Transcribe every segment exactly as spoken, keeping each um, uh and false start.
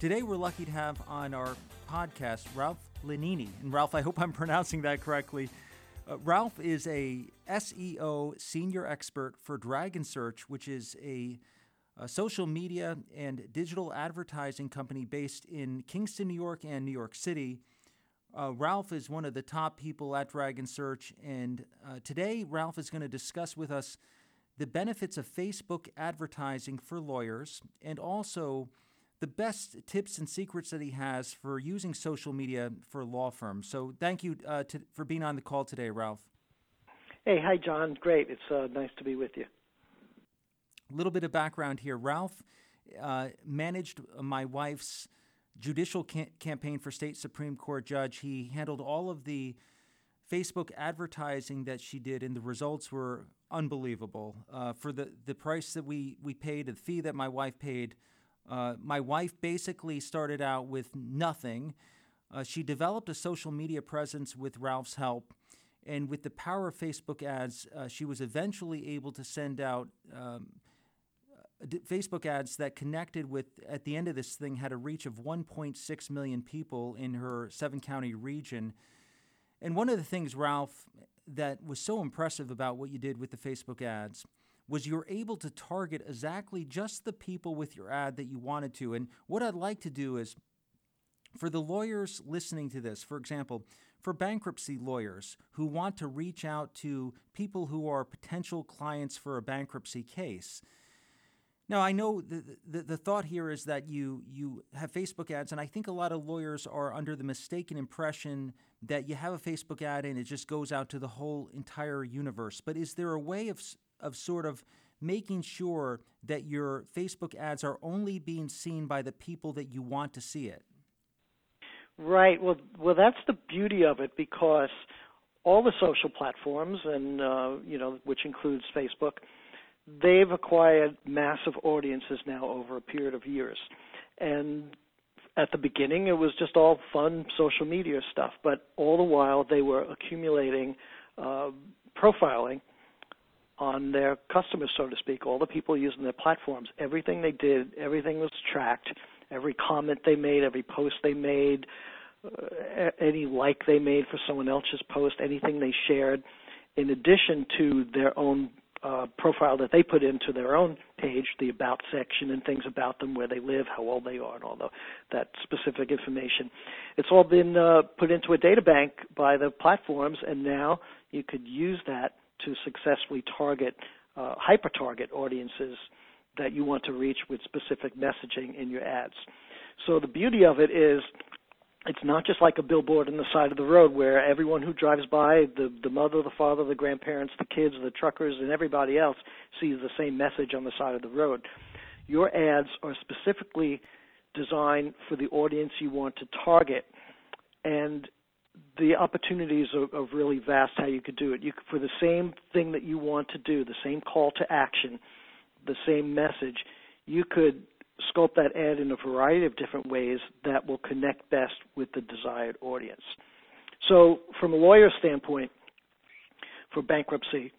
Today we're lucky to have on our podcast Ralph Lenini. And Ralph, I hope I'm pronouncing that correctly. Uh, Ralph is a S E O senior expert for Dragon Search, which is a, a social media and digital advertising company based in Kingston, New York and New York City. Uh, Ralph is one of the top people at Dragon Search, and uh, today Ralph is going to discuss with us the benefits of Facebook advertising for lawyers and also the best tips and secrets that he has for using social media for law firms. So thank you uh, to, for being on the call today, Ralph. Hey, hi, John. Great. It's uh, nice to be with you. A little bit of background here. Ralph uh, managed my wife's judicial ca- campaign for state Supreme Court judge. He handled all of the Facebook advertising that she did, and the results were unbelievable. Uh, for the, the price that we, we paid, the fee that my wife paid, Uh, my wife basically started out with nothing. Uh, she developed a social media presence with Ralph's help, and with the power of Facebook ads, uh, she was eventually able to send out um, d- Facebook ads that connected with, at the end of this thing, had a reach of one point six million people in her seven-county region. And one of the things, Ralph, that was so impressive about what you did with the Facebook ads was you were able to target exactly just the people with your ad that you wanted to. And what I'd like to do is, for the lawyers listening to this, for example, for bankruptcy lawyers who want to reach out to people who are potential clients for a bankruptcy case. Now, I know the, the, the thought here is that you, you have Facebook ads, and I think a lot of lawyers are under the mistaken impression that you have a Facebook ad and it just goes out to the whole entire universe. But is there a way of of sort of making sure that your Facebook ads are only being seen by the people that you want to see it? Right. Well, well, that's the beauty of it, because all the social platforms, and uh, you know, which includes Facebook, they've acquired massive audiences now over a period of years. And at the beginning, it was just all fun social media stuff, but all the while they were accumulating uh, profiling on their customers, so to speak, all the people using their platforms. Everything they did, everything was tracked. Every comment they made, every post they made, uh, any like they made for someone else's post, anything they shared, in addition to their own uh, profile that they put into their own page, the About section and things about them, where they live, how old they are, and all the, that specific information. It's all been uh, put into a data bank by the platforms, and now you could use that to successfully target, uh, hyper-target audiences that you want to reach with specific messaging in your ads. So the beauty of it is it's not just like a billboard on the side of the road where everyone who drives by, the, the mother, the father, the grandparents, the kids, the truckers, and everybody else sees the same message on the side of the road. Your ads are specifically designed for the audience you want to target, and the opportunities are, are really vast how you could do it. You could, for the same thing that you want to do, the same call to action, the same message, you could sculpt that ad in a variety of different ways that will connect best with the desired audience. So from a lawyer standpoint, for bankruptcy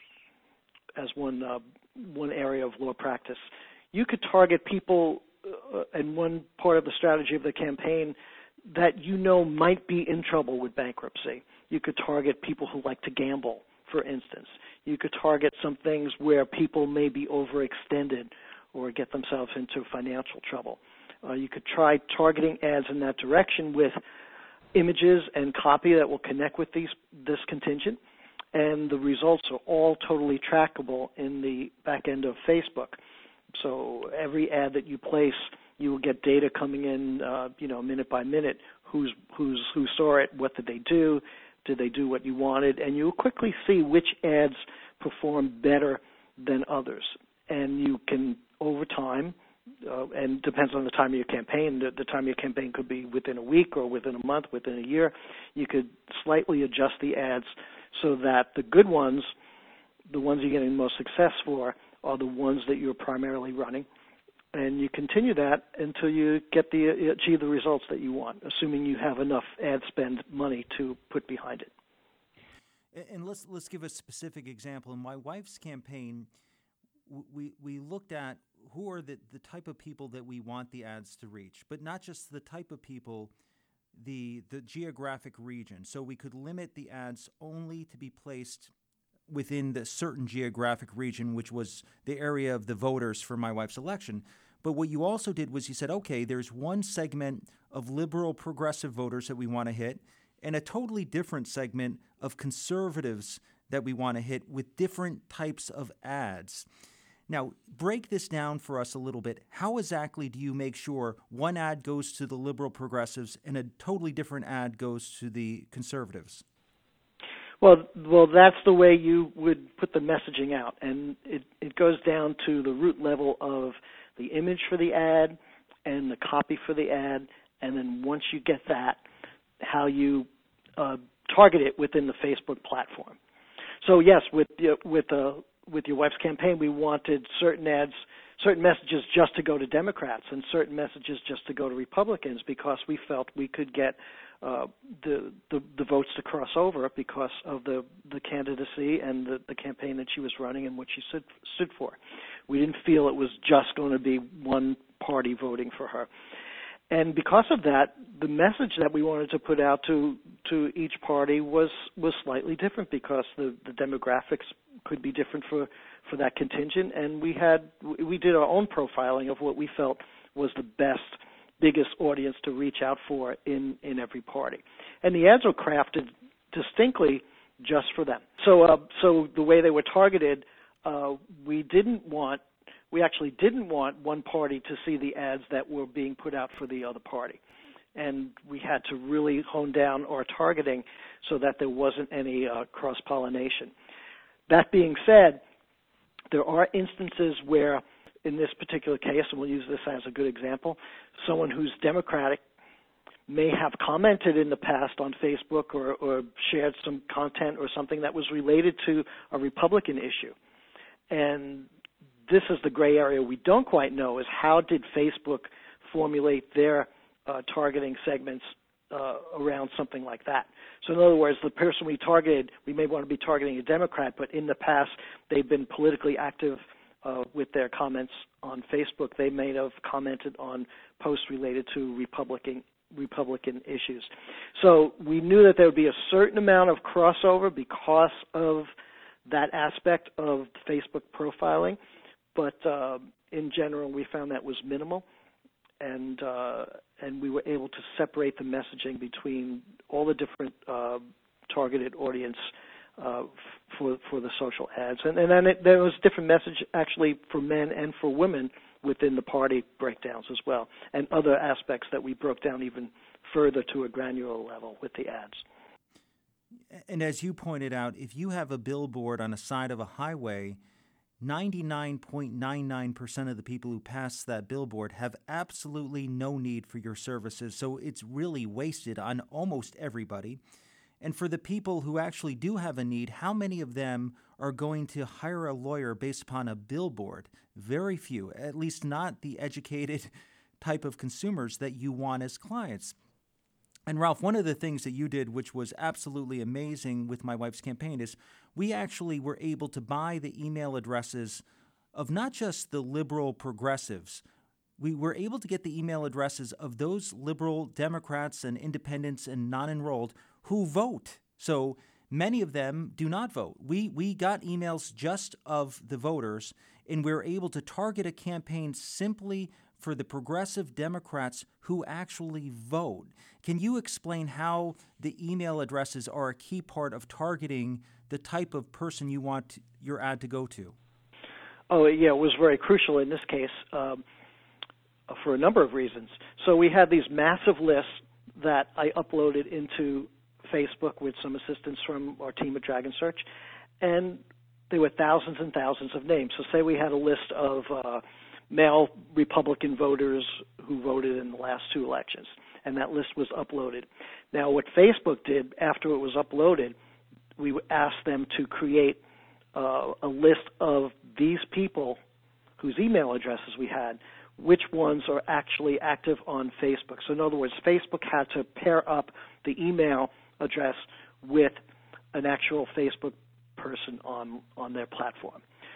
as one, uh, one area of law practice, you could target people, uh, and one part of the strategy of the campaign that you know might be in trouble with bankruptcy. You could target people who like to gamble, for instance. You could target some things where people may be overextended or get themselves into financial trouble. Uh, you could try targeting ads in that direction with images and copy that will connect with these, this contingent, and the results are all totally trackable in the back end of Facebook. So every ad that you place, you will get data coming in, uh, you know, minute by minute. Who's who's who saw it? What did they do? Did they do what you wanted? And you will quickly see which ads perform better than others. And you can, over time, uh, and depends on the time of your campaign. The, the time of your campaign could be within a week or within a month, within a year. You could slightly adjust the ads so that the good ones, the ones you're getting the most success for, are the ones that you're primarily running. And you continue that until you get the achieve the results that you want, assuming you have enough ad spend money to put behind it. And let's let's give a specific example. In my wife's campaign, we, we looked at who are the, the type of people that we want the ads to reach, but not just the type of people, the the geographic region. So we could limit the ads only to be placed within the certain geographic region, which was the area of the voters for my wife's election. But what you also did was you said, okay, there's one segment of liberal progressive voters that we want to hit and a totally different segment of conservatives that we want to hit with different types of ads. Now, break this down for us a little bit. How exactly do you make sure one ad goes to the liberal progressives and a totally different ad goes to the conservatives? Well, well, that's the way you would put the messaging out, and it, it goes down to the root level of the image for the ad and the copy for the ad, and then once you get that, how you uh, target it within the Facebook platform. So yes, with with uh, with your wife's campaign, we wanted certain ads, certain messages just to go to Democrats and certain messages just to go to Republicans because we felt we could get uh, the, the the votes to cross over because of the, the candidacy and the, the campaign that she was running and what she stood, stood for. We didn't feel it was just going to be one party voting for her. And because of that, the message that we wanted to put out to to each party was was slightly different because the, the demographics could be different for, for that contingent, and we had we did our own profiling of what we felt was the best, biggest audience to reach out for in, in every party. And the ads were crafted distinctly just for them. So uh, so the way they were targeted, uh, we didn't want We actually didn't want one party to see the ads that were being put out for the other party. And we had to really hone down our targeting so that there wasn't any uh, cross-pollination. That being said, there are instances where, in this particular case, and we'll use this as a good example, someone who's Democratic may have commented in the past on Facebook or, or shared some content or something that was related to a Republican issue. And this is the gray area we don't quite know, is how did Facebook formulate their uh, targeting segments uh, around something like that. So in other words, the person we targeted, we may want to be targeting a Democrat, but in the past they've been politically active uh, with their comments on Facebook. They may have commented on posts related to Republican Republican issues. So we knew that there would be a certain amount of crossover because of that aspect of Facebook profiling. But uh, in general, we found that was minimal, and uh, and we were able to separate the messaging between all the different uh, targeted audience uh, for for the social ads, and and then it, there was a different message actually for men and for women within the party breakdowns as well, and other aspects that we broke down even further to a granular level with the ads. And as you pointed out, if you have a billboard on a side of a highway, ninety-nine point nine nine percent of the people who pass that billboard have absolutely no need for your services, so it's really wasted on almost everybody. And for the people who actually do have a need, how many of them are going to hire a lawyer based upon a billboard? Very few, at least not the educated type of consumers that you want as clients. And Ralph, one of the things that you did, which was absolutely amazing with my wife's campaign, is we actually were able to buy the email addresses of not just the liberal progressives. We were able to get the email addresses of those liberal Democrats and independents and non-enrolled who vote. So many of them do not vote. We we got emails just of the voters, and we were able to target a campaign simply for the progressive Democrats who actually vote. Can you explain how the email addresses are a key part of targeting the type of person you want your ad to go to? Oh, yeah, it was very crucial in this case um, for a number of reasons. So we had these massive lists that I uploaded into Facebook with some assistance from our team at Dragon Search, and there were thousands and thousands of names. So say we had a list of uh, male Republican voters who voted in the last two elections, and that list was uploaded. Now, what Facebook did after it was uploaded, we asked them to create uh, a list of these people whose email addresses we had, which ones are actually active on Facebook. So in other words, Facebook had to pair up the email address with an actual Facebook person on, on their platform.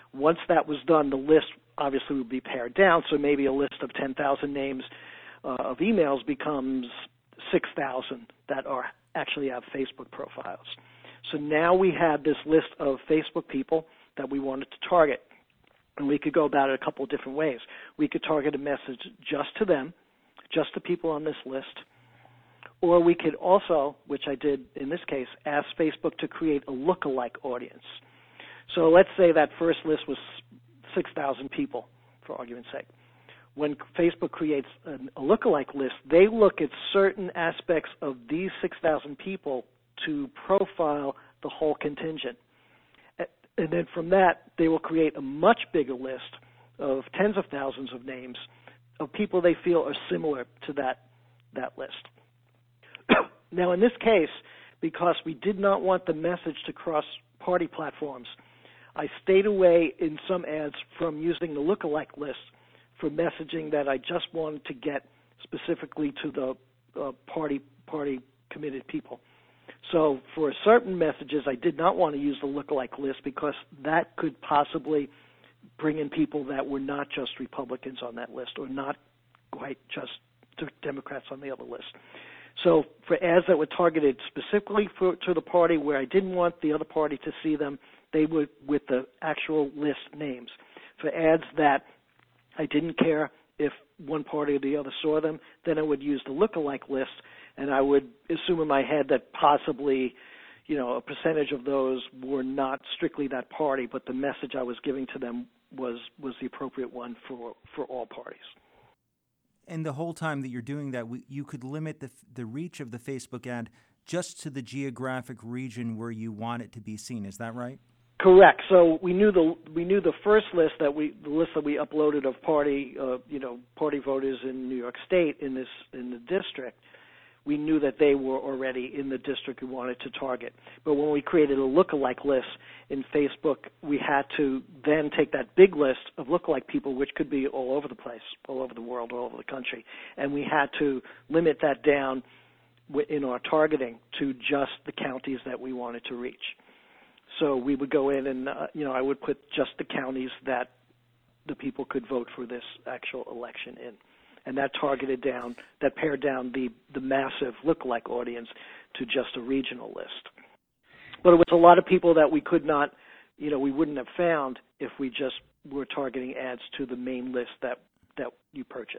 Once that was done, the list obviously would be pared down, so maybe a list of ten thousand names uh, of emails becomes six thousand that are actually have Facebook profiles. So now we had this list of Facebook people that we wanted to target, and we could go about it a couple of different ways. We could target a message just to them, just to people on this list, or we could also, which I did in this case, ask Facebook to create a lookalike audience. So let's say that first list was six thousand people, for argument's sake. When Facebook creates a lookalike list, they look at certain aspects of these six thousand people to profile the whole contingent. And then from that, they will create a much bigger list of tens of thousands of names of people they feel are similar to that, that list. Now, in this case, because we did not want the message to cross party platforms, I stayed away in some ads from using the lookalike list for messaging that I just wanted to get specifically to the uh, party party committed people. So for certain messages, I did not want to use the lookalike list because that could possibly bring in people that were not just Republicans on that list or not quite just Democrats on the other list. So for ads that were targeted specifically for, to the party where I didn't want the other party to see them, they were with the actual list names. For ads that I didn't care if one party or the other saw them, then I would use the lookalike list, and I would assume in my head that possibly, you know, a percentage of those were not strictly that party, but the message I was giving to them was, was the appropriate one for, for all parties. And the whole time that you're doing that, we, you could limit the the reach of the Facebook ad just to the geographic region where you want it to be seen. Is that right? Correct. So we knew the we knew the first list that we the list that we uploaded of party uh, you know party voters in New York State in this in the district. We knew that they were already in the district we wanted to target. But when we created a lookalike list in Facebook, we had to then take that big list of lookalike people, which could be all over the place, all over the world, all over the country, and we had to limit that down in our targeting to just the counties that we wanted to reach. So we would go in and, uh, you know, I would put just the counties that the people could vote for this actual election in. And that targeted down, that pared down the, the massive lookalike audience to just a regional list. But it was a lot of people that we could not, you know, we wouldn't have found if we just were targeting ads to the main list that, that you purchased.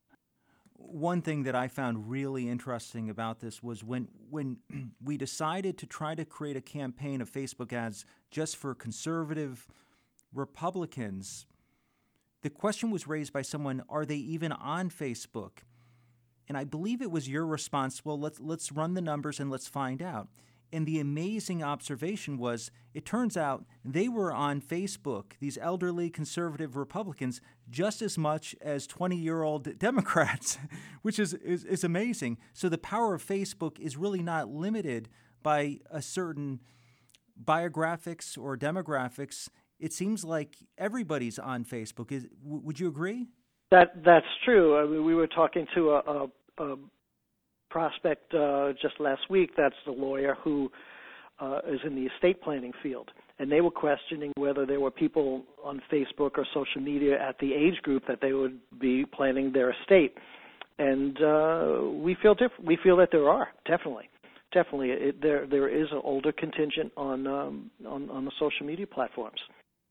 One thing that I found really interesting about this was when when we decided to try to create a campaign of Facebook ads just for conservative Republicans, the question was raised by someone, are they even on Facebook? And I believe it was your response, well, let's let's run the numbers and let's find out. And the amazing observation was, it turns out they were on Facebook, these elderly conservative Republicans, just as much as twenty-year-old Democrats, which is, is, is amazing. So the power of Facebook is really not limited by a certain biographics or demographics. It seems like everybody's on Facebook. Is, w- would you agree? That That's true. I mean, we were talking to a, a, a prospect uh, just last week. That's the lawyer who uh, is in the estate planning field. And they were questioning whether there were people on Facebook or social media at the age group that they would be planning their estate. And uh, we feel diff- we feel that there are, definitely. Definitely. It, there there is an older contingent on, um, on on the social media platforms.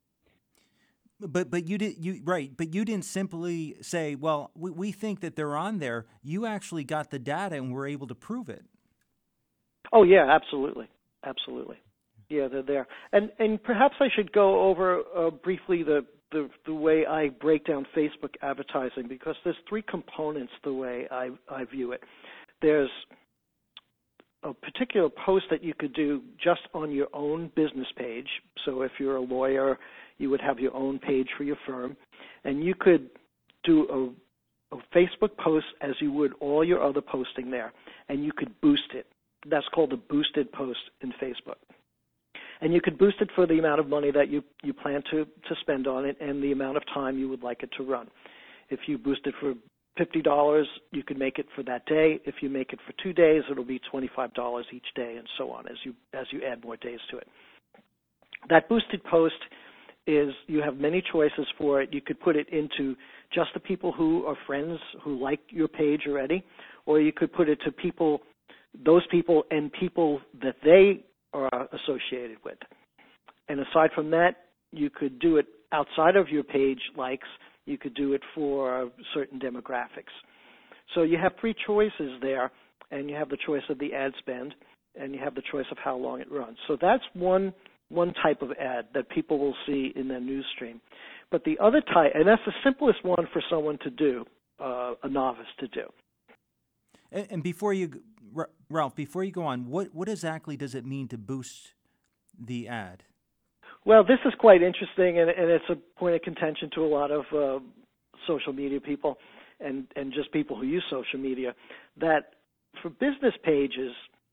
But but you did you right. But you didn't simply say, well, we, we think that they're on there. You actually got the data and were able to prove it. Oh yeah, absolutely, absolutely. Yeah, they're there. And and perhaps I should go over uh, briefly the, the the way I break down Facebook advertising, because there's three components the way I I view it. There's a particular post that you could do just on your own business page. So if you're a lawyer, you would have your own page for your firm, and you could do a, a Facebook post as you would all your other posting there, and you could boost it. That's called a boosted post in Facebook. And you could boost it for the amount of money that you, you plan to, to spend on it and the amount of time you would like it to run. If you boost it for fifty dollars, you could make it for that day. If you make it for two days, it'll be twenty-five dollars each day, and so on as you as you add more days to it. That boosted post is you have many choices for it. You could put it into just the people who are friends who like your page already, or you could put it to people, those people and people that they are associated with. And aside from that, you could do it outside of your page likes. You could do it for certain demographics. So you have three choices there, and you have the choice of the ad spend, and you have the choice of how long it runs. So that's one one type of ad that people will see in their news stream. But the other type, and that's the simplest one for someone to do, uh, a novice to do. And, and before you, Ralph, before you go on, what, what exactly does it mean to boost the ad? Well, this is quite interesting, and, and it's a point of contention to a lot of uh, social media people and, and just people who use social media, that for business pages,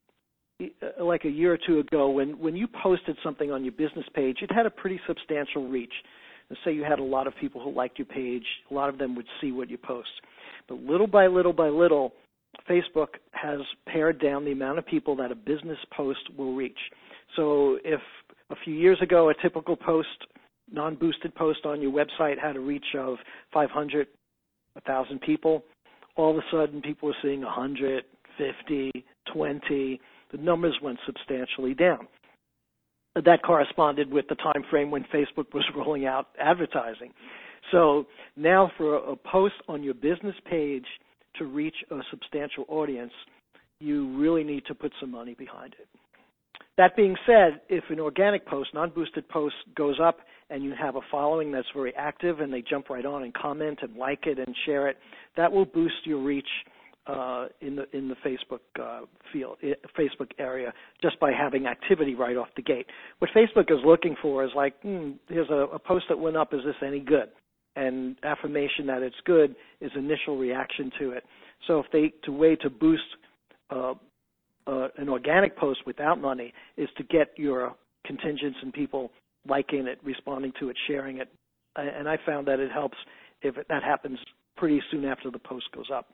like a year or two ago, when, when you posted something on your business page, it had a pretty substantial reach. Let's say you had a lot of people who liked your page. A lot of them would see what you post. But little by little by little, Facebook has pared down the amount of people that a business post will reach. So if a few years ago a typical post, non-boosted post on your website had a reach of five hundred, one thousand people, all of a sudden people were seeing one hundred, fifty, twenty. The numbers went substantially down. That corresponded with the time frame when Facebook was rolling out advertising. So now for a post on your business page to reach a substantial audience, you really need to put some money behind it. That being said, if an organic post, non-boosted post goes up and you have a following that's very active and they jump right on and comment and like it and share it, that will boost your reach Uh, in the in the Facebook uh, field, Facebook area, just by having activity right off the gate. What Facebook is looking for is like, hmm, here's a, a post that went up. Is this any good? And affirmation that it's good is initial reaction to it. So if they to way to boost uh, uh, an organic post without money is to get your contingents and people liking it, responding to it, sharing it. And I found that it helps if it, that happens pretty soon after the post goes up.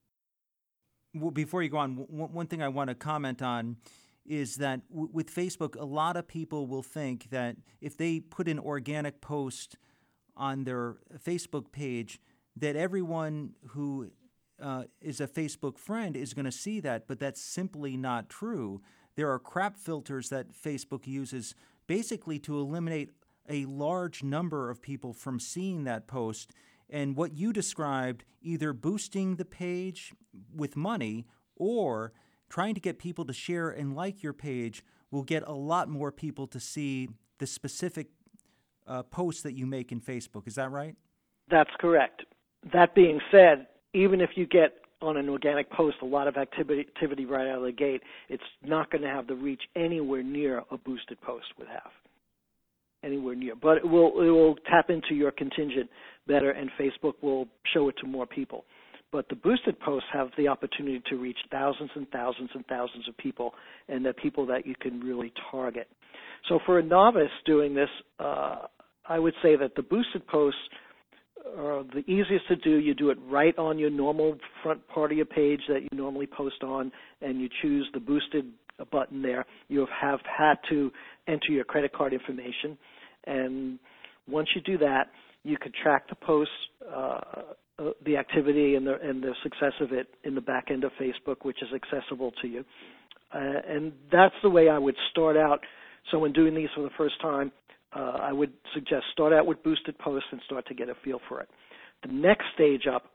Well, before you go on, one thing I want to comment on is that w- with Facebook, a lot of people will think that if they put an organic post on their Facebook page, that everyone who uh, is a Facebook friend is going to see that, but that's simply not true. There are crap filters that Facebook uses basically to eliminate a large number of people from seeing that post. And what you described, either boosting the page with money or trying to get people to share and like your page, will get a lot more people to see the specific uh, posts that you make in Facebook. Is that right? That's correct. That being said, even if you get on an organic post a lot of activity, activity right out of the gate, it's not going to have the reach anywhere near a boosted post would have. Anywhere near, but it will it will tap into your contingent better, and Facebook will show it to more people. But the boosted posts have the opportunity to reach thousands and thousands and thousands of people, and they're people that you can really target. So for a novice doing this, uh, I would say that the boosted posts are the easiest to do. You do it right on your normal front part of your page that you normally post on, and you choose the boosted button there. You have had to enter your credit card information, and once you do that, you can track the posts, uh, uh, the activity and the, and the success of it in the back end of Facebook, which is accessible to you. Uh, and that's the way I would start out. So when doing these for the first time, uh, I would suggest start out with boosted posts and start to get a feel for it. The next stage up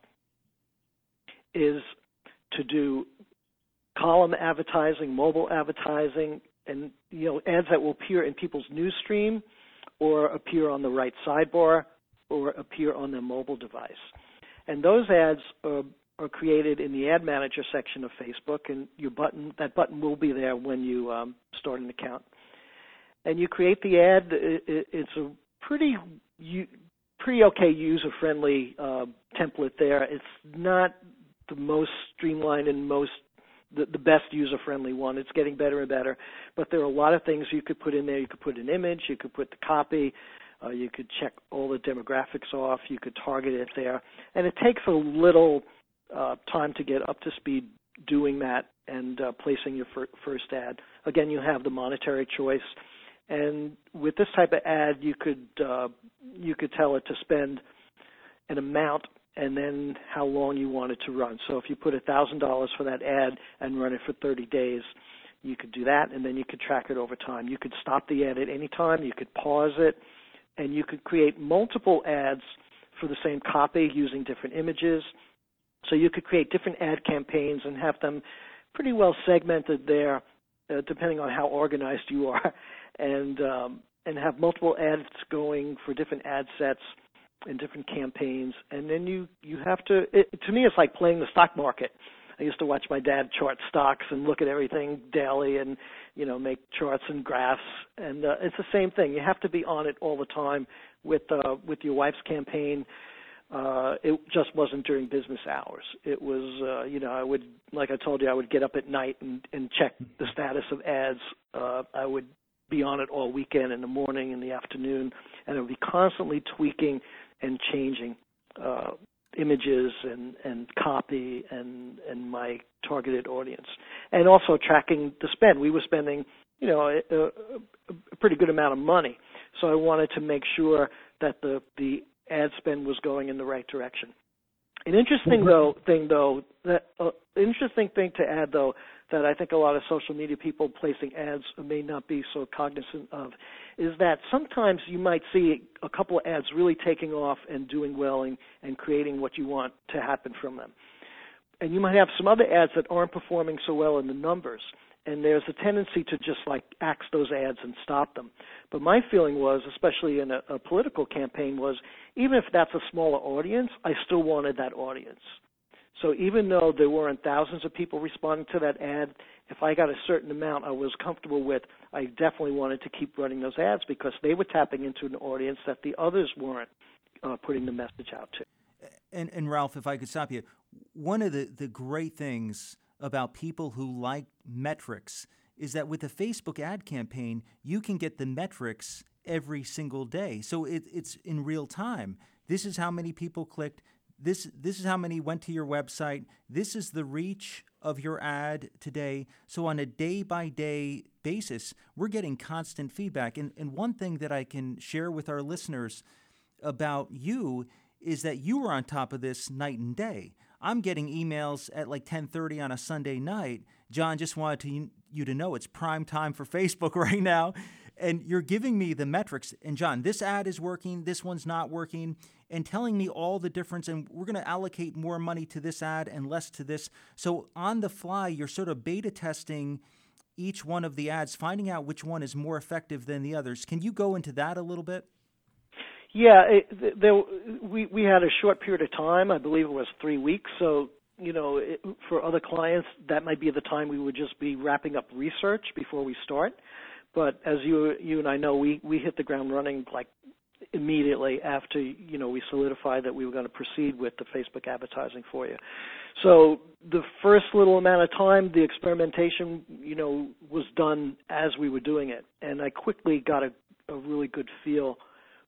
is to do column advertising, mobile advertising, and you know ads that will appear in people's news stream or appear on the right sidebar or appear on their mobile device. And those ads are, are created in the Ad Manager section of Facebook, and your button that button will be there when you um, start an account. And you create the ad. It, it's a pretty pretty okay user-friendly uh, template there. It's not the most streamlined and most The, the best user-friendly one. It's getting better and better, but there are a lot of things you could put in there. You could put an image, you could put the copy, uh, you could check all the demographics off, you could target it there, and it takes a little uh, time to get up to speed doing that and uh, placing your fir- first ad. Again, you have the monetary choice, And with this type of ad, you could uh, you could tell it to spend an amount and then how long you want it to run. So if you put one thousand dollars for that ad and run it for thirty days, you could do that, and then you could track it over time. You could stop the ad at any time. You could pause it, and you could create multiple ads for the same copy using different images. So you could create different ad campaigns and have them pretty well segmented there, uh, depending on how organized you are, and um, and have multiple ads going for different ad sets and different campaigns. And then you, you have to, it, to me it's like playing the stock market. I used to watch my dad chart stocks and look at everything daily and, you know, make charts and graphs. And uh, it's the same thing. You have to be on it all the time with uh, with your wife's campaign. Uh, it just wasn't during business hours. It was, uh, you know, I would, like I told you, I would get up at night and, and check the status of ads. Uh, I would be on it all weekend, in the morning, in the afternoon, and I would be constantly tweaking and changing uh, images and, and copy and, and my targeted audience. And also tracking the spend. We were spending, you know, a, a, a pretty good amount of money. So I wanted to make sure that the, the ad spend was going in the right direction. An interesting though thing though that uh, interesting thing to add though that I think a lot of social media people placing ads may not be so cognizant of is that sometimes you might see a couple of ads really taking off and doing well and, and creating what you want to happen from them. And you might have some other ads that aren't performing so well in the numbers. And there's a tendency to just like axe those ads and stop them. But my feeling was, especially in a, a political campaign, was even if that's a smaller audience, I still wanted that audience. So even though there weren't thousands of people responding to that ad, if I got a certain amount I was comfortable with, I definitely wanted to keep running those ads because they were tapping into an audience that the others weren't uh, putting the message out to. And, and Ralph, if I could stop you, one of the, the great things about people who like metrics is that with a Facebook ad campaign, you can get the metrics every single day. So it, it's in real time. This is how many people clicked. This, this is how many went to your website. This is the reach of your ad today. So on a day-by-day basis, we're getting constant feedback. And, and one thing that I can share with our listeners about you is that you were on top of this night and day. I'm getting emails at like ten thirty on a Sunday night. John, just wanted to, you to know it's prime time for Facebook right now. And you're giving me the metrics. And John, this ad is working, this one's not working, and telling me all the difference. And we're going to allocate more money to this ad and less to this. So on the fly, you're sort of beta testing each one of the ads, finding out which one is more effective than the others. Can you go into that a little bit? Yeah, it, there, we we had a short period of time. I believe it was three weeks. So, you know, it, for other clients, that might be the time we would just be wrapping up research before we start. But as you you and I know, we, we hit the ground running like immediately after, you know, we solidified that we were going to proceed with the Facebook advertising for you. So the first little amount of time, the experimentation, you know, was done as we were doing it. And I quickly got a, a really good feel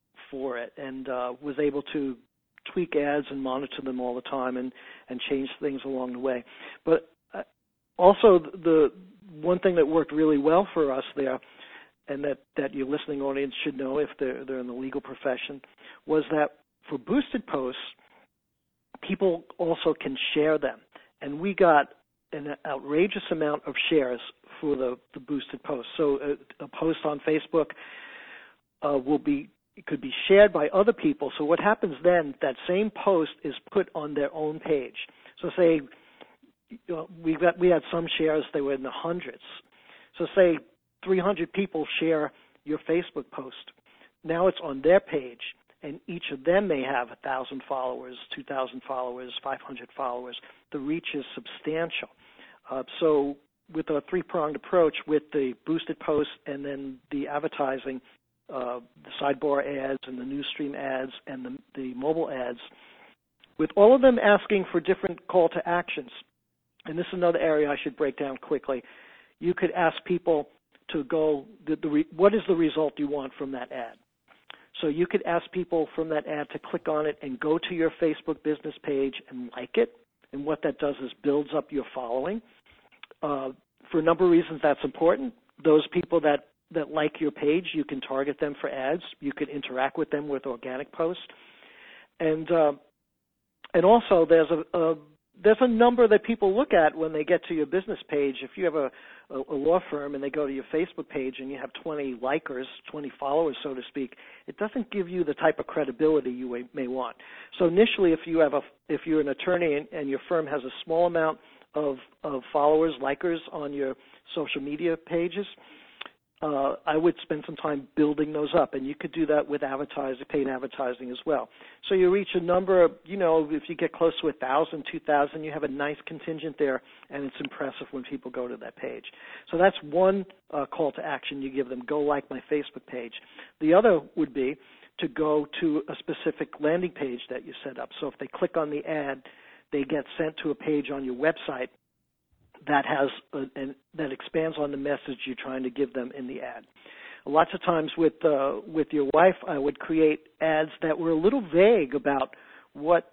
for it and uh, was able to tweak ads and monitor them all the time and, and change things along the way. But uh, also the one thing that worked really well for us there, and that, that your listening audience should know if they're, they're in the legal profession, was that for boosted posts, people also can share them. And we got an outrageous amount of shares for the, the boosted posts. So a, a post on Facebook uh, will be It could be shared by other people. So what happens then, that same post is put on their own page. So say you know, we got we had some shares, they were in the hundreds. So say three hundred people share your Facebook post. Now it's on their page, and each of them may have one thousand followers, two thousand followers, five hundred followers. The reach is substantial. Uh, so with a three-pronged approach with the boosted post and then the advertising, Uh, the sidebar ads and the newsstream ads and the, the mobile ads, with all of them asking for different call to actions. And this is another area I should break down quickly. You could ask people to go, the, the re, what is the result you want from that ad? So you could ask people from that ad to click on it and go to your Facebook business page and like it. And what that does is builds up your following. Uh, for a number of reasons, that's important. Those people that that like your page, you can target them for ads. You can interact with them with organic posts. And uh, and also there's a, a there's a number that people look at when they get to your business page. If you have a, a, a law firm and they go to your Facebook page and you have twenty likers, twenty followers, so to speak, it doesn't give you the type of credibility you may want. So initially, if you have a if you're an attorney and, and your firm has a small amount of of followers, likers on your social media pages, Uh, I would spend some time building those up, and you could do that with advertising, paid advertising as well. So you reach a number of, you know, if you get close to one thousand, two thousand, you have a nice contingent there, and it's impressive when people go to that page. So that's one uh, call to action you give them, go like my Facebook page. The other would be to go to a specific landing page that you set up. So if they click on the ad, they get sent to a page on your website that has a, an, that expands on the message you're trying to give them in the ad. Lots of times with uh, with your wife, I would create ads that were a little vague about what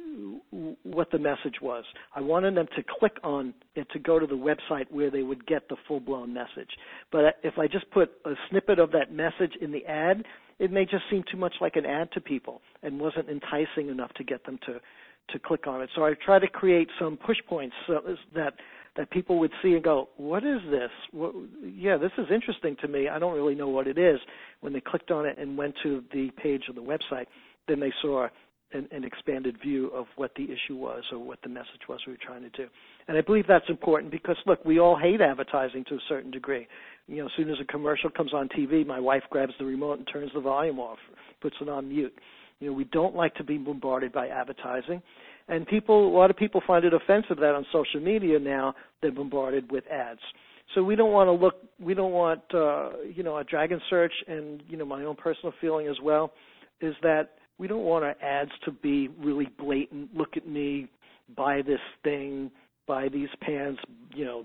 what the message was. I wanted them to click on it to go to the website where they would get the full-blown message. But if I just put a snippet of that message in the ad, it may just seem too much like an ad to people and wasn't enticing enough to get them to to click on it. So I try to create some push points so that that people would see and go, what is this? What, yeah, this is interesting to me. I don't really know what it is. When they clicked on it and went to the page of the website, then they saw an, an expanded view of what the issue was or what the message was we were trying to do. And I believe that's important because, look, we all hate advertising to a certain degree. You know, as soon as a commercial comes on T V, my wife grabs the remote and turns the volume off, puts it on mute. You know, we don't like to be bombarded by advertising. And people, a lot of people find it offensive that on social media now they're bombarded with ads. So we don't want to look, we don't want, uh, you know, a dragon search, and, you know, my own personal feeling as well is that we don't want our ads to be really blatant. Look at me, buy this thing, buy these pants, you know,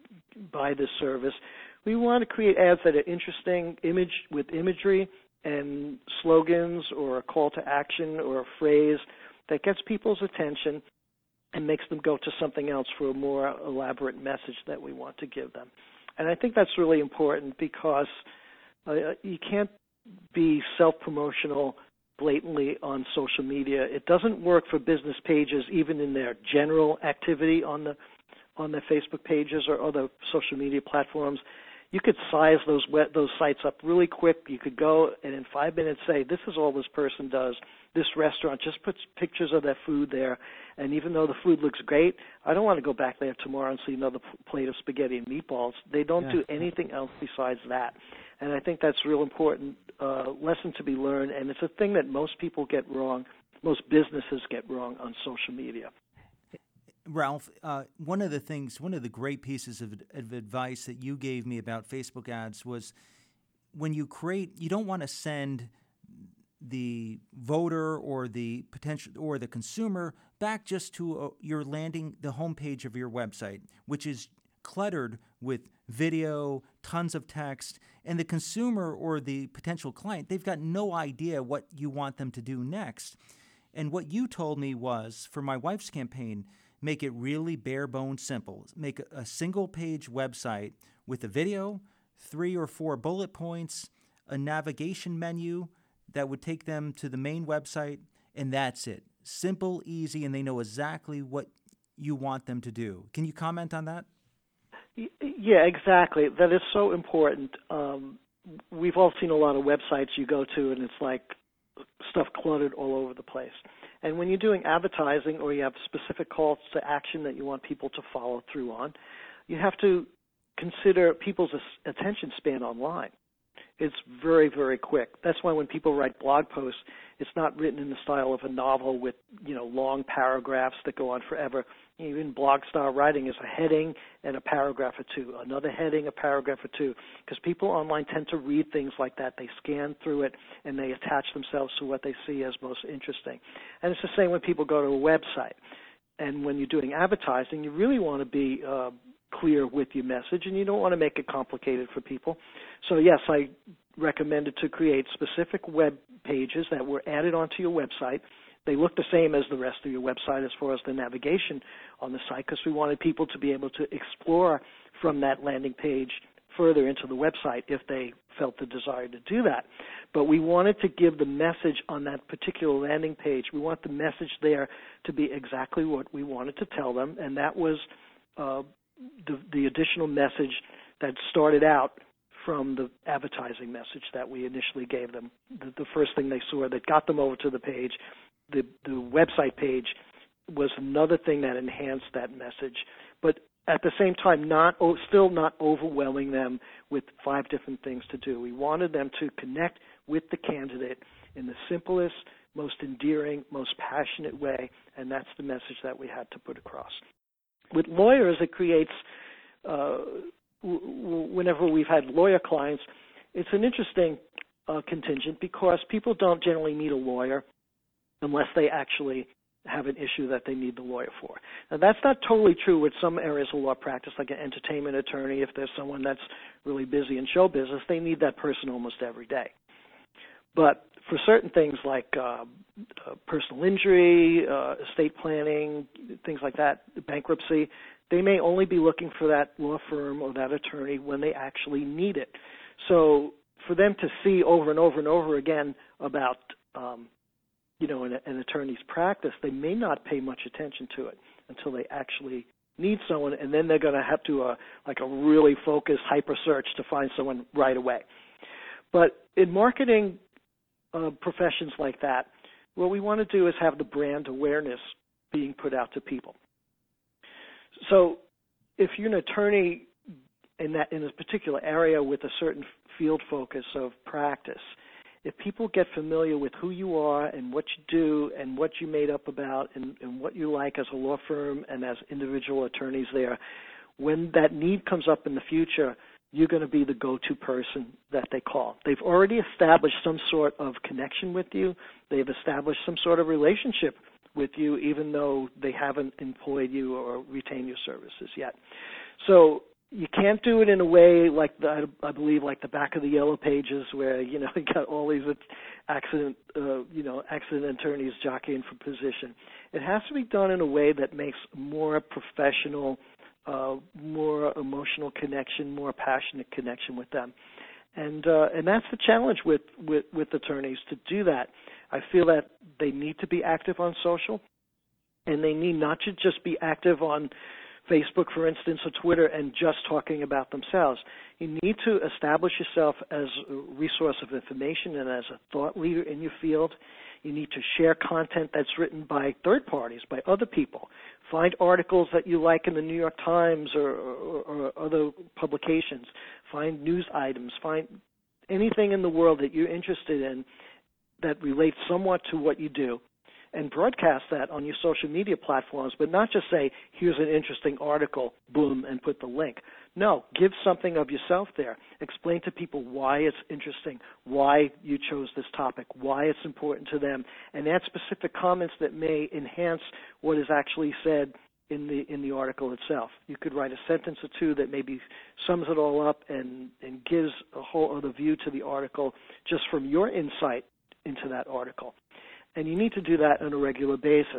buy this service. We want to create ads that are interesting, image with imagery and slogans or a call to action or a phrase that gets people's attention and makes them go to something else for a more elaborate message that we want to give them. And I think that's really important because uh, you can't be self-promotional blatantly on social media. It doesn't work for business pages, even in their general activity on the on their Facebook pages or other social media platforms. You could size those web, those sites up really quick. You could go and in five minutes say, this is all this person does. This restaurant just puts pictures of their food there, and even though the food looks great, I don't want to go back there tomorrow and see another plate of spaghetti and meatballs. They don't yeah. do anything else besides that. And I think that's a real important uh, lesson to be learned, and it's a thing that most people get wrong, most businesses get wrong on social media. Ralph, uh, one of the things, one of the great pieces of, of advice that you gave me about Facebook ads was when you create, you don't want to send the voter or the potential or the consumer back just to uh, your landing, the homepage of your website, which is cluttered with video, tons of text, and the consumer or the potential client, they've got no idea what you want them to do next. And what you told me was, for my wife's campaign, make it really bare bones simple. Make a single page website with a video, three or four bullet points, a navigation menu that would take them to the main website, and that's it. Simple, easy, and they know exactly what you want them to do. Can you comment on that? Yeah, exactly. That is so important. Um, we've all seen a lot of websites you go to, and it's like stuff cluttered all over the place. And when you're doing advertising or you have specific calls to action that you want people to follow through on, you have to consider people's attention span online. It's very, very quick. That's why when people write blog posts, it's not written in the style of a novel with, you know, long paragraphs that go on forever. Even blog style writing is a heading and a paragraph or two, another heading, a paragraph or two, because people online tend to read things like that. They scan through it and they attach themselves to what they see as most interesting. And it's the same when people go to a website. And when you're doing advertising, you really want to be uh, clear with your message, and you don't want to make it complicated for people. So, yes, I recommended to create specific web pages that were added onto your website. They look the same as the rest of your website as far as the navigation on the site, because we wanted people to be able to explore from that landing page further into the website if they felt the desire to do that. But we wanted to give the message on that particular landing page. We want the message there to be exactly what we wanted to tell them, and that was uh, the, the additional message that started out from the advertising message that we initially gave them. The, the first thing they saw that got them over to the page, the, the website page, was another thing that enhanced that message. But at the same time, not still not overwhelming them with five different things to do. We wanted them to connect with the candidate in the simplest, most endearing, most passionate way, and that's the message that we had to put across. With lawyers, it creates, uh, w- whenever we've had lawyer clients, it's an interesting uh, contingent because people don't generally meet a lawyer unless they actually have an issue that they need the lawyer for. Now, that's not totally true with some areas of law practice, like an entertainment attorney. If there's someone that's really busy in show business, they need that person almost every day. But for certain things like uh, uh, personal injury, uh, estate planning, things like that, bankruptcy, they may only be looking for that law firm or that attorney when they actually need it. So for them to see over and over and over again about um, you know, an, an attorney's practice, they may not pay much attention to it until they actually need someone, and then they're going to have to, uh, like a really focused hyper search to find someone right away. But in marketing uh, professions like that, what we want to do is have the brand awareness being put out to people. So if you're an attorney in that in a particular area with a certain field focus of practice, if people get familiar with who you are and what you do and what you made up about and, and what you like as a law firm and as individual attorneys there, when that need comes up in the future, you're going to be the go-to person that they call. They've already established some sort of connection with you. They've established some sort of relationship with you, even though they haven't employed you or retained your services yet. So you can't do it in a way like the, I believe like the back of the Yellow Pages, where you know you got all these accident uh, you know accident attorneys jockeying for position. It has to be done in a way that makes more professional, uh, more emotional connection, more passionate connection with them, and uh, and that's the challenge with, with with attorneys to do that. I feel that they need to be active on social, and they need not to just be active on Facebook, for instance, or Twitter, and just talking about themselves. You need to establish yourself as a resource of information and as a thought leader in your field. You need to share content that's written by third parties, by other people. Find articles that you like in the New York Times or, or, or other publications. Find news items. Find anything in the world that you're interested in that relates somewhat to what you do, and broadcast that on your social media platforms, but not just say, here's an interesting article, boom, and put the link. No, give something of yourself there. Explain to people why it's interesting, why you chose this topic, why it's important to them, and add specific comments that may enhance what is actually said in the in the article itself. You could write a sentence or two that maybe sums it all up and, and gives a whole other view to the article just from your insight into that article. And you need to do that on a regular basis.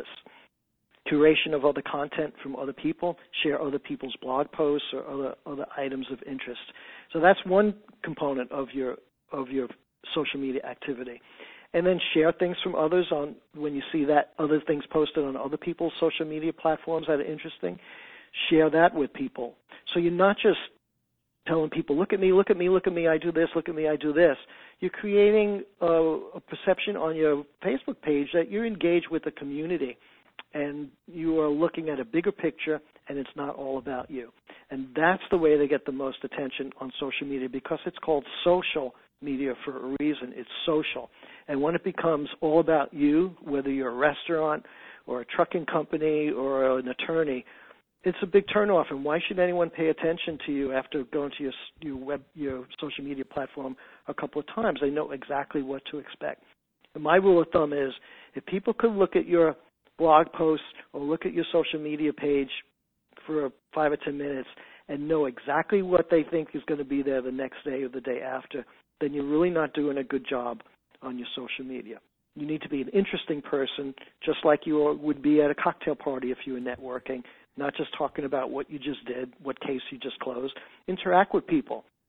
Curation of other content from other people, share other people's blog posts or other other items of interest. So that's one component of your of your social media activity. And then share things from others on when you see that other things posted on other people's social media platforms that are interesting. Share that with people. So you're not just telling people, look at me, look at me, look at me, I do this, look at me, I do this. You're creating a, a perception on your Facebook page that you're engaged with the community and you are looking at a bigger picture and it's not all about you. And that's the way they get the most attention on social media, because it's called social media for a reason. It's social. And when it becomes all about you, whether you're a restaurant or a trucking company or an attorney, it's a big turnoff, and why should anyone pay attention to you after going to your your web your social media platform a couple of times? They know exactly what to expect. And my rule of thumb is, if people could look at your blog post or look at your social media page for five or ten minutes and know exactly what they think is going to be there the next day or the day after, then you're really not doing a good job on your social media. You need to be an interesting person, just like you would be at a cocktail party if you were networking, not just talking about what you just did, what case you just closed. Interact with people.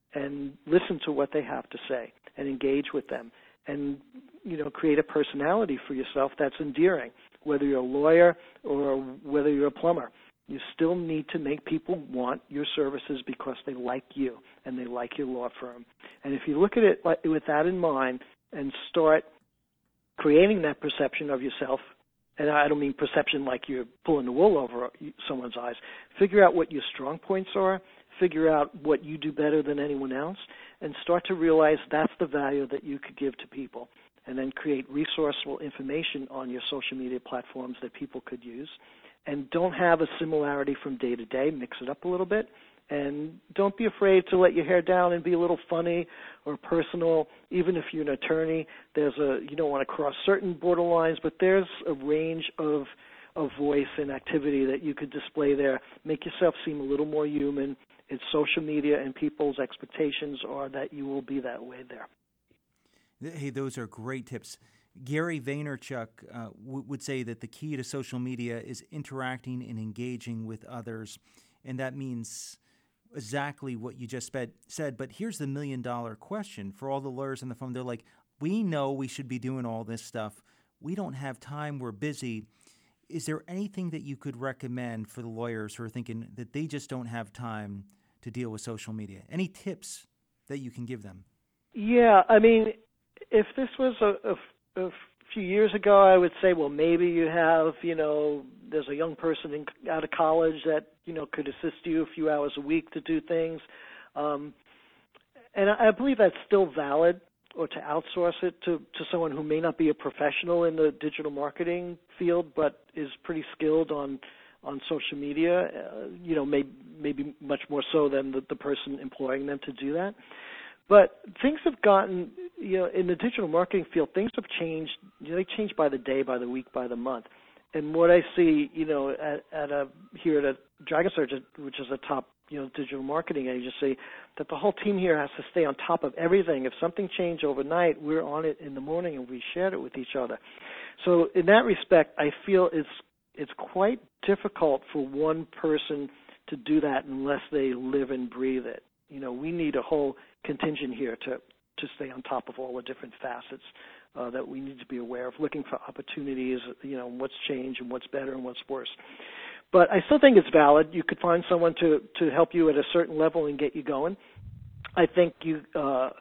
and listen to what they have to say and engage with them and, you know, create a personality for yourself that's endearing, whether you're a lawyer or whether you're a plumber. You still need to make people want your services because they like you and they like your law firm. And if you look at it with that in mind and start creating that perception of yourself, and I don't mean perception like you're pulling the wool over someone's eyes, figure out what your strong points are, figure out what you do better than anyone else, and start to realize that's the value that you could give to people. And then create resourceful information on your social media platforms that people could use. And don't have a similarity from day to day. Mix it up a little bit. And don't be afraid to let your hair down and be a little funny or personal. Even if you're an attorney, there's a you don't want to cross certain borderlines, but there's a range of of voice and activity that you could display there. Make yourself seem a little more human. It's social media, and people's expectations are that you will be that way there. Hey, those are great tips. Gary Vaynerchuk uh, w- would say that the key to social media is interacting and engaging with others, and that means exactly what you just sped, said. But here's the million-dollar question for all the lawyers on the phone. They're like, we know we should be doing all this stuff. We don't have time. We're busy. Is there anything that you could recommend for the lawyers who are thinking that they just don't have time to deal with social media? Any tips that you can give them? Yeah, I mean, if this was a, a a few years ago, I would say, well, maybe you have, you know, there's a young person in, out of college that, you know, could assist you a few hours a week to do things. Um, and I, I believe that's still valid, or to outsource it to, to someone who may not be a professional in the digital marketing field, but is pretty skilled on, on social media, uh, you know, may, maybe much more so than the, the person employing them to do that. But things have gotten, you know, in the digital marketing field, things have changed. You know, they change by the day, by the week, by the month. And what I see, you know, at, at a here at a Dragon Search, which is a top, you know, digital marketing agency, that the whole team here has to stay on top of everything. If something changed overnight, we're on it in the morning and we share it with each other. So in that respect, I feel it's it's quite difficult for one person to do that unless they live and breathe it. You know, we need a whole contingent here to, to stay on top of all the different facets uh, that we need to be aware of, looking for opportunities, you know, what's changed and what's better and what's worse. But I still think it's valid. You could find someone to, to help you at a certain level and get you going. I think you uh,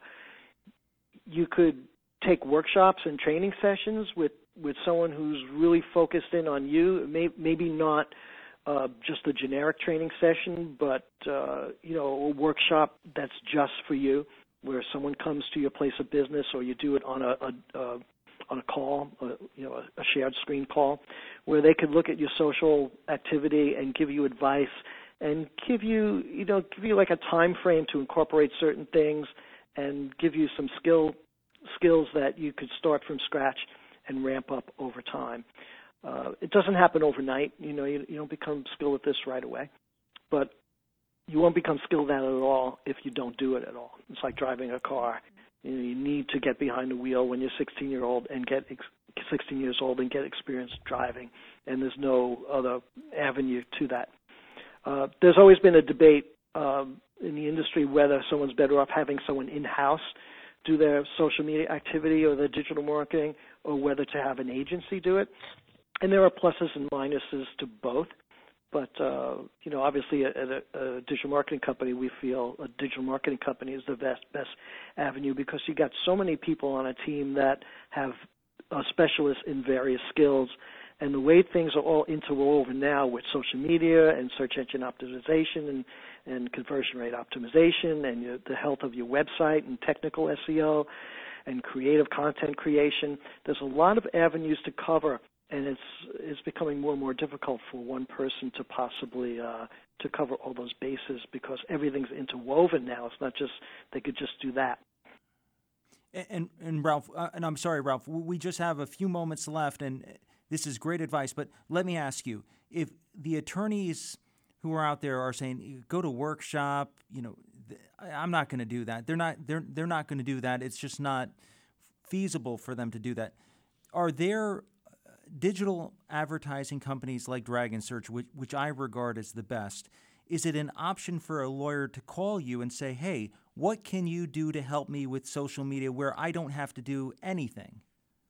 you could take workshops and training sessions with, with someone who's really focused in on you, May, maybe not Uh, just a generic training session, but, uh, you know, a workshop that's just for you, where someone comes to your place of business, or you do it on a, a, a on a call, a, you know, a shared screen call, where they could look at your social activity and give you advice and give you, you know, give you like a time frame to incorporate certain things and give you some skill skills that you could start from scratch and ramp up over time. Uh, it doesn't happen overnight. You know, you, you don't become skilled at this right away, but you won't become skilled at it at all if you don't do it at all. It's like driving a car. You know, you need to get behind the wheel when you're sixteen year old and get ex- sixteen years old and get experience driving, and there's no other avenue to that. Uh, there's always been a debate um, in the industry whether someone's better off having someone in-house do their social media activity or their digital marketing, or whether to have an agency do it. And there are pluses and minuses to both. But, uh, you know, obviously at a, a digital marketing company, we feel a digital marketing company is the best best avenue, because you got so many people on a team that have uh, specialists in various skills. And the way things are all interwoven now with social media and search engine optimization and, and conversion rate optimization and your, the health of your website and technical S E O and creative content creation, there's a lot of avenues to cover. And it's it's becoming more and more difficult for one person to possibly uh, to cover all those bases, because everything's interwoven now. It's not just they could just do that. And and, and Ralph, uh, and I'm sorry, Ralph, we just have a few moments left, and this is great advice. But let me ask you, if the attorneys who are out there are saying go to workshop, you know, I'm not going to do that. They're not they're they're not going to do that. It's just not feasible for them to do that. Are there digital advertising companies like Dragon Search, which, which I regard as the best, is it an option for a lawyer to call you and say, hey, what can you do to help me with social media where I don't have to do anything?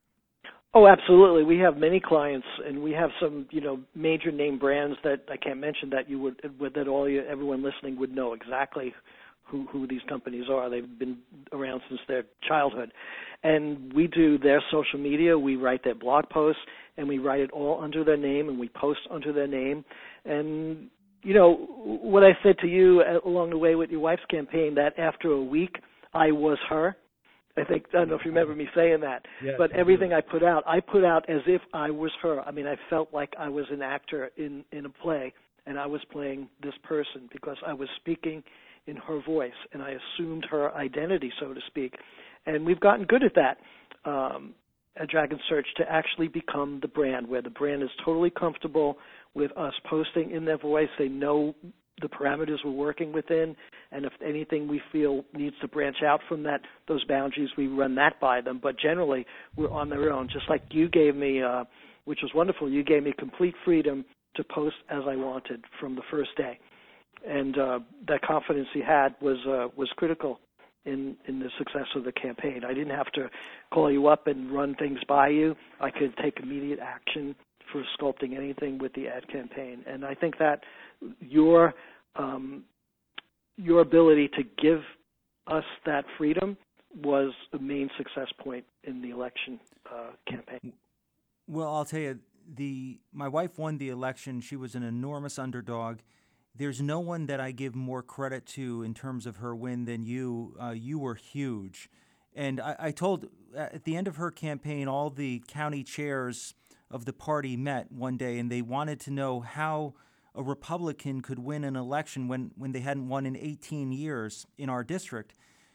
Oh, absolutely. We have many clients, and we have some, you know, major name brands that I can't mention that you would, that all you, everyone listening would know exactly who, who these companies are. They've been around since their childhood. And we do their social media, we write their blog posts, and we write it all under their name, and we post under their name. And, you know, what I said to you along the way with your wife's campaign, that after a week, I was her. I think, I don't know if you remember me saying that, yes, but everything I put out, I put out as if I was her. I mean, I felt like I was an actor in, in a play, and I was playing this person because I was speaking in her voice, and I assumed her identity, so to speak. And we've gotten good at that um, at Dragon Search to actually become the brand, where the brand is totally comfortable with us posting in their voice. They know the parameters we're working within, and if anything we feel needs to branch out from that, those boundaries, we run that by them. But generally, we're on their own, just like you gave me, uh, which was wonderful. You gave me complete freedom to post as I wanted from the first day, and uh, that confidence he had was uh, was critical in, in the success of the campaign. I didn't have to call you up and run things by you. I could take immediate action for sculpting anything with the ad campaign, and I think that your um, your ability to give us that freedom was the main success point in the election uh, campaign. Well, I'll tell you, the my wife won the election. She was an enormous underdog. There's no one that I give more credit to in terms of her win than you. Uh, you were huge. And I, I told, at the end of her campaign, all the county chairs of the party met one day, and they wanted to know how a Republican could win an election when, when they hadn't won in eighteen years in our district.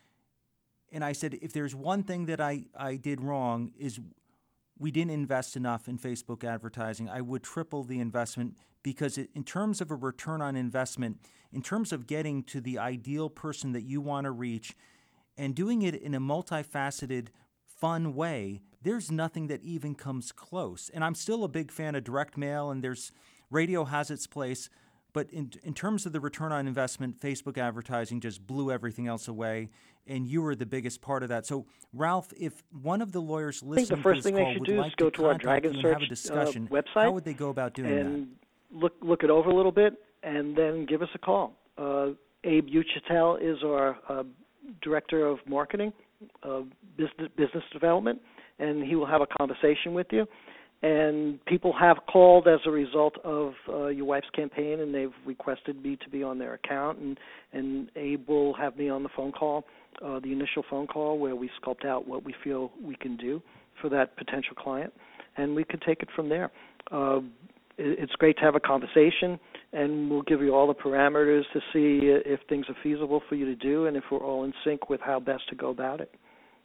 And I said, if there's one thing that I, I did wrong is we didn't invest enough in Facebook advertising. I would triple the investment because it, in terms of a return on investment, in terms of getting to the ideal person that you want to reach and doing it in a multifaceted, fun way, there's nothing that even comes close. And I'm still a big fan of direct mail, and there's radio has its place, but in in terms of the return on investment, Facebook advertising just blew everything else away, and you were the biggest part of that. So, Ralph, if one of the lawyers listening to this call would like to contact you and have a discussion, uh, website, how would they go about doing and that? Look look it over a little bit, and then give us a call. Uh, Abe Uchitel is our uh, director of marketing, uh, business business development, and he will have a conversation with you. And people have called as a result of uh, your wife's campaign, and they've requested me to be on their account, and, and Abe will have me on the phone call, uh, the initial phone call where we sculpt out what we feel we can do for that potential client, and we can take it from there. Uh, it, it's great to have a conversation, and we'll give you all the parameters to see if things are feasible for you to do and if we're all in sync with how best to go about it.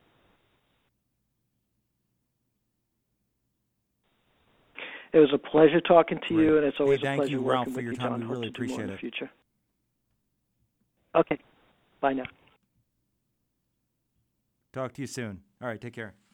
It was a pleasure talking to Great. you, and it's always hey, a pleasure you, working Ralph, with for your you, time. John. We Hope really to do more appreciate in the it. future. Okay. Bye now. Talk to you soon. All right, take care.